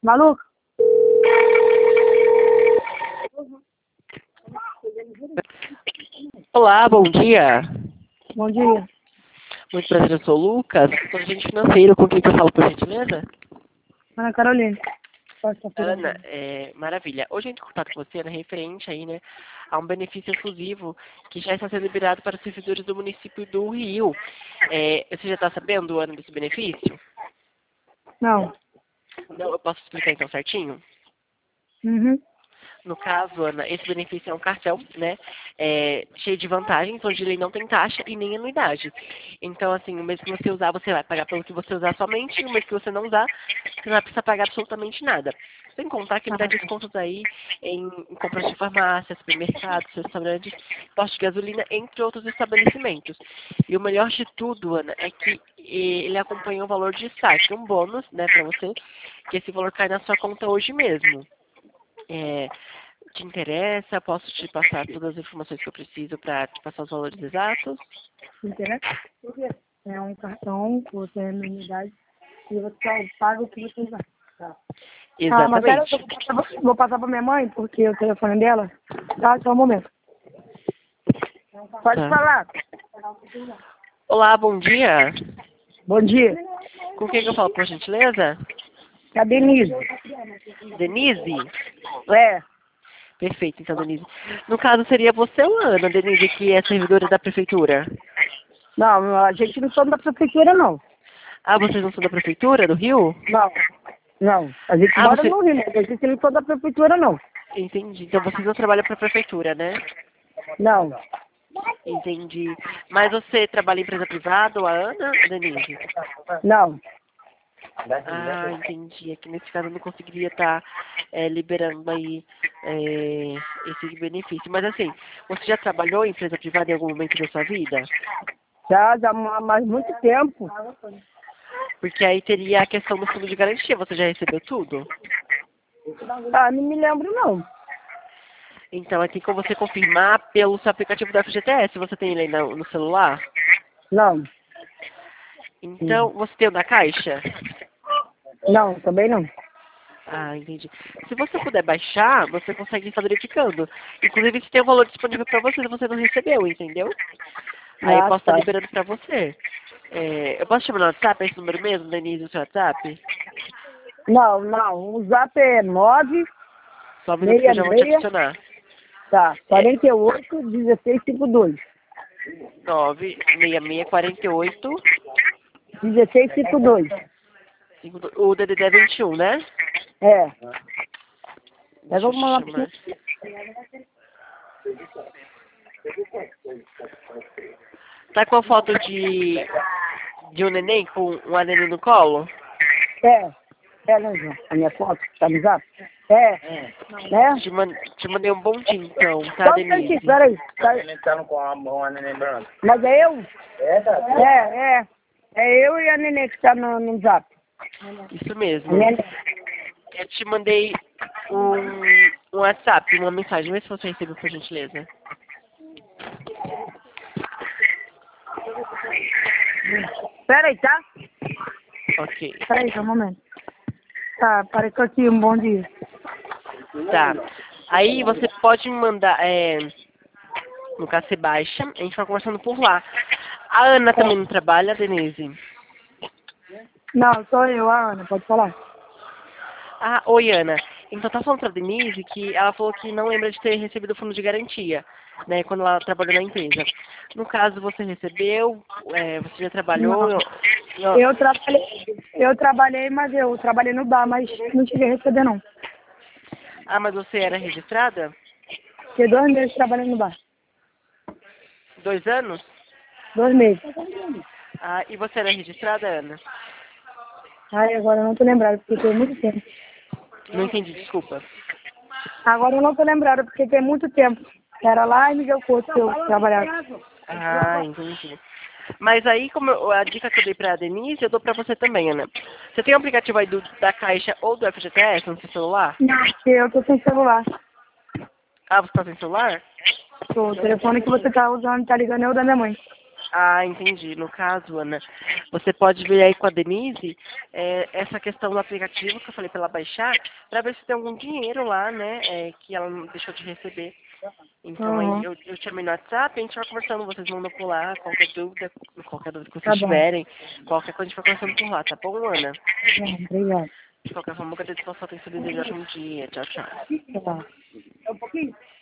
Maluco? Olá, bom dia. Bom dia. Muito prazer, eu sou o Lucas, sou agente financeiro. Com quem que eu falo, por gentileza? Ana Carolina. Ana, maravilha. Hoje eu entro em contato com você, referente aí, né, a um benefício exclusivo que já está sendo liberado para os servidores do município do Rio. Você já está sabendo, Ana, desse benefício? Não. Não, eu posso explicar então certinho? Uhum. No caso, Ana, esse benefício é um cartão, né, cheio de vantagens, onde ele não tem taxa e nem anuidade. Então, assim, o mês que você usar, você vai pagar pelo que você usar somente, e o mês que você não usar, você não vai precisar pagar absolutamente nada. Sem contar que ele dá descontos aí em compras de farmácia, supermercados, restaurantes, postos de gasolina, entre outros estabelecimentos. E o melhor de tudo, Ana, é que ele acompanha o valor de saque, um bônus, né, para você, que esse valor cai na sua conta hoje mesmo. Te interessa? Posso te passar todas as informações que eu preciso para te passar os valores exatos? Interessa? Por quê? É um cartão que você é unidade e você só paga o que você usar. Tá. Mas pera, Exatamente. eu vou passar pra minha mãe, porque o telefone dela. Tá, só um momento. Pode Tá. falar. Olá, bom dia. Bom dia. Com quem que eu falo, por gentileza? É a Denise. Denise? É. Perfeito, então, Denise. No caso, seria você ou a Ana, Denise, que é servidora da prefeitura? Não, a gente não somos da prefeitura, não. Ah, vocês não são da prefeitura do Rio? Não. Não. A gente Ah, mora você... no Rio, né? A gente não somos da prefeitura, não. Entendi. Então, vocês não trabalham para a prefeitura, né? Não. Entendi. Mas você trabalha em empresa privada ou a Ana, Denise? Não. Ah, entendi. Aqui nesse caso eu não conseguiria estar liberando aí esse benefício. Mas assim, você já trabalhou em empresa privada em algum momento da sua vida? Já há muito tempo. Porque aí teria a questão do fundo de garantia. Você já recebeu tudo? Ah, não me lembro, não. Então, tem como você confirmar pelo seu aplicativo da FGTS. Você tem ele aí no celular? Não. Então, você tem o da Caixa? Não, também não. Ah, entendi. Se você puder baixar, você consegue estar verificando. Inclusive, se tem um valor disponível para você, você não recebeu, entendeu? Aí eu Ah, posso estar tá. liberando para você. Eu posso chamar no WhatsApp, esse número mesmo, Denise, o seu WhatsApp? Não, não. O zap é Só um minuto que eu já vou te 966, adicionar. tá, É 48 1652. 96648 1652. o DDD é 21, né? É. Deixa eu Uma chamar. Tá com a foto de um neném com um neném no colo? É. É, né, João? A minha foto, tá no zap? É. Né? Te mandei um bom dia, então, tá, Só um Denise? instantinho, peraí. Mas é eu? É. É eu e a neném que tá no zap. Isso A mesmo. neném. Eu te mandei um WhatsApp, uma mensagem. Vê se você recebeu, por gentileza. Peraí, tá? Ok. Peraí, só um momento. Tá, apareceu aqui, um bom dia. Tá. Aí você pode me mandar, no caso você baixa, a gente vai conversando por lá. A Ana também não trabalha, Denise? Não, sou eu, a Ana, pode falar. Ah, oi, Ana. Então tá falando pra Denise que ela falou que não lembra de ter recebido o fundo de garantia, né, quando ela trabalhou na empresa. No caso, você recebeu, você já trabalhou? Não. Eu trabalhei, mas eu trabalhei no bar, mas não cheguei a receber, não. Ah, mas você era registrada? Fiquei 2 meses trabalhando no bar. 2 anos? 2 meses. Ah, e você era registrada, Ana? Ai, agora eu não tô lembrada, porque tem muito tempo. Não entendi, desculpa. Agora eu não tô lembrada, porque tem muito tempo. Era lá em Miguel Couto que eu trabalhava. Ah, entendi. Mas aí, a dica que eu dei pra Denise, eu dou pra você também, Ana. Você tem o aplicativo aí da Caixa ou do FGTS no seu celular? Não, porque eu tô sem celular. Ah, você tá sem celular? O telefone que você tá usando, tá ligando é o da minha mãe. Ah, entendi. No caso, Ana, você pode ver aí com a Denise essa questão do aplicativo que eu falei para ela baixar, para ver se tem algum dinheiro lá, né, que ela não deixou de receber. Então aí Uhum. eu te chamei no WhatsApp, a gente vai conversando, vocês mandam por lá, qualquer dúvida que Tá vocês bom. tiverem, qualquer coisa a gente vai conversando por lá, tá bom, Ana? Obrigada. De qualquer forma, eu agradeço pela sua atenção e desejo um dia. Tchau, tchau. Tá. É um pouquinho?